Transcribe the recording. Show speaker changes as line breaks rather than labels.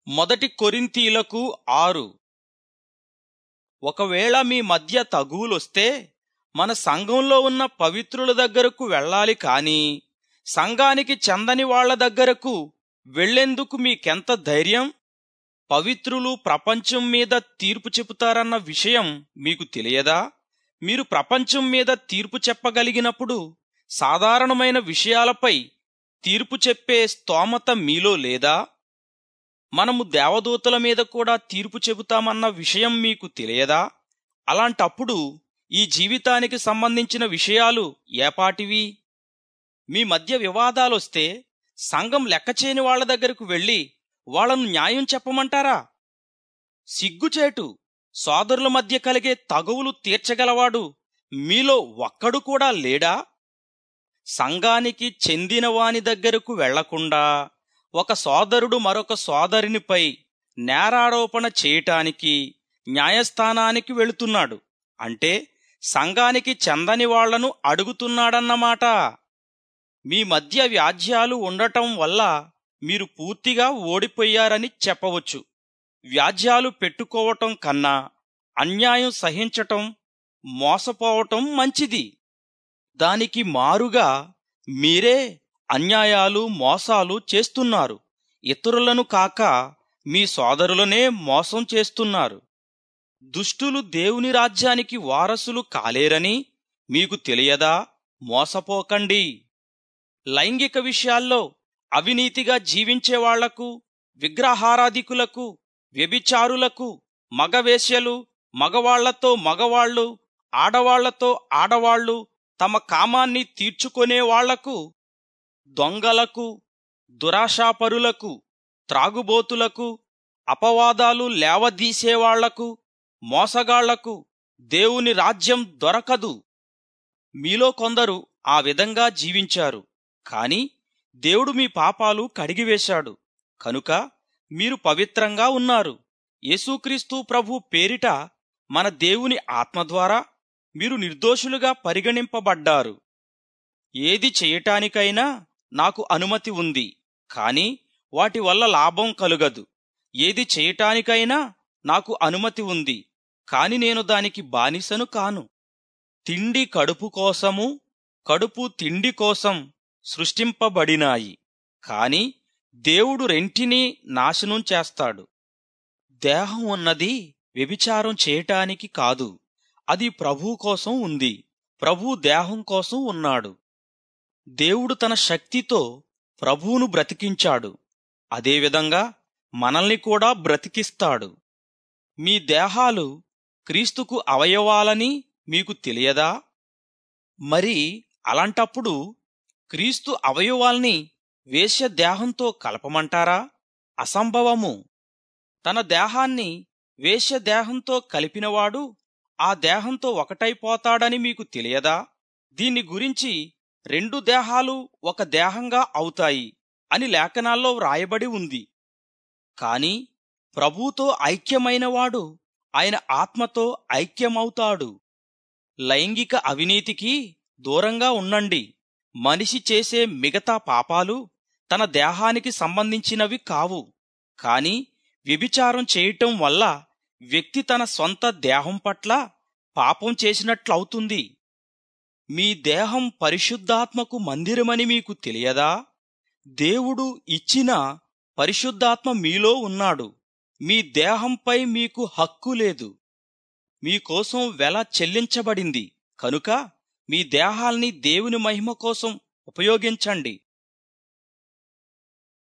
మొదటి కొరింథీయులకు 6. ఒకవేళ మీ మధ్య తగువులొస్తే మన సంఘంలో ఉన్న పవిత్రుల దగ్గరకు వెళ్ళాలి కాని సంఘానికి చెందని వాళ్ల దగ్గరకు వెళ్లేందుకు మీకెంత ధైర్యం? పవిత్రులు ప్రపంచం మీద తీర్పు చెబుతారన్న విషయం మీకు తెలియదా? మీరు ప్రపంచం మీద తీర్పు చెప్పగలిగినప్పుడు సాధారణమైన విషయాలపై తీర్పు చెప్పే స్తోమత మీలో లేదా? మనము దేవదూతల మీద కూడా తీర్పు చెబుతామన్న విషయం మీకు తెలియదా? అలాంటప్పుడు ఈ జీవితానికి సంబంధించిన విషయాలు ఏపాటివి? మీ మధ్య వివాదాలొస్తే సంఘం లెక్కచేయని వాళ్ల దగ్గరకు వెళ్లి వాళ్లను న్యాయం చెప్పమంటారా? సిగ్గుచేటు! సోదరుల మధ్య కలిగే తగువులు తీర్చగలవాడు మీలో ఒక్కడు కూడా లేడా? సంఘానికి చెందినవాని దగ్గరకు వెళ్లకుండా ఒక సోదరుడు మరొక సోదరునిపై నేరారోపణ చేయటానికి న్యాయస్థానానికి వెళుతున్నాడు అంటే సంఘానికి చెందని వాళ్లను అడుగుతున్నాడన్నమాట. మీ మధ్య వ్యాజ్యాలు ఉండటం వల్ల మీరు పూర్తిగా ఓడిపోయారని చెప్పవచ్చు. వ్యాజ్యాలు పెట్టుకోవటం కన్నా అన్యాయం సహించటం, మోసపోవటం మంచిది. దానికి మారుగా మీరే అన్యాయాలు, మోసాలు చేస్తున్నారు. ఇతరులను కాక మీ సోదరులనే మోసం చేస్తున్నారు. దుష్టులు దేవుని రాజ్యానికి వారసులు కాలేరని మీకు తెలియదా? మోసపోకండి. లైంగిక విషయాల్లో అవినీతిగా జీవించేవాళ్లకు, విగ్రహారాధికులకు, వ్యభిచారులకు, మగవేశ్యలు, మగవాళ్లతో మగవాళ్లు, ఆడవాళ్లతో ఆడవాళ్లు తమ కామాన్ని తీర్చుకొనేవాళ్లకు, దొంగలకు, దురాశాపరులకు, త్రాగుబోతులకు, అపవాదాలు లేవదీసేవాళ్లకు, మోసగాళ్లకు దేవుని రాజ్యం దొరకదు. మీలో కొందరు ఆ విధంగా జీవించారు, కాని దేవుడు మీ పాపాలు కడిగివేశాడు కనుక మీరు పవిత్రంగా ఉన్నారు. యేసుక్రీస్తు ప్రభు పేరిట మన దేవుని ఆత్మ ద్వారా మీరు నిర్దోషులుగా పరిగణింపబడ్డారు. ఏది చేయటానికైనా నాకు అనుమతి ఉంది, కాని వాటి వల్ల లాభం కలుగదు. ఏది చేయటానికైనా నాకు అనుమతి ఉంది, కాని నేను దానికి బానిసను కాను. తిండి కడుపు కోసము, కడుపు తిండి కోసం సృష్టింపబడినాయి, కాని దేవుడు రెంటినీ నాశనం చేస్తాడు. దేహం ఉన్నది వ్యభిచారం చేయటానికి కాదు, అది ప్రభువు కోసం ఉంది. ప్రభువు దేహం కోసం ఉన్నాడు. దేవుడు తన శక్తితో ప్రభువును బ్రతికించాడు. అదేవిధంగా మనల్ని కూడా బ్రతికిస్తాడు. మీ దేహాలు క్రీస్తుకు అవయవాలని మీకు తెలియదా? మరి అలాంటప్పుడు క్రీస్తు అవయవాల్ని వేశ్య దేహంతో కలపమంటారా? అసంభవము. తన దేహాన్ని వేశ్య దేహంతో కలిపినవాడు ఆ దేహంతో ఒకటైపోతాడని మీకు తెలియదా? దీన్ని గురించి 2 దేహాలు ఒక దేహంగా అవుతాయి అని లేఖనాల్లో వ్రాయబడి ఉంది. కాని ప్రభువుతో ఐక్యమైనవాడు ఆయన ఆత్మతో ఐక్యమవుతాడు. లైంగిక అవినీతికి దూరంగా ఉండండి. మనిషి చేసే మిగతా పాపాలు తన దేహానికి సంబంధించినవి కావు, కాని వ్యభిచారం చేయటం వల్ల వ్యక్తి తన సొంత దేహం పట్ల పాపం చేసినట్లవుతుంది. మీ దేహం పరిశుద్ధాత్మకు మందిరమని మీకు తెలియదా? దేవుడు ఇచ్చిన పరిశుద్ధాత్మ మీలో ఉన్నాడు. మీ దేహంపై మీకు హక్కు లేదు. మీకోసం వెల చెల్లించబడింది కనుక మీ దేహాల్ని దేవుని మహిమ కోసం ఉపయోగించండి.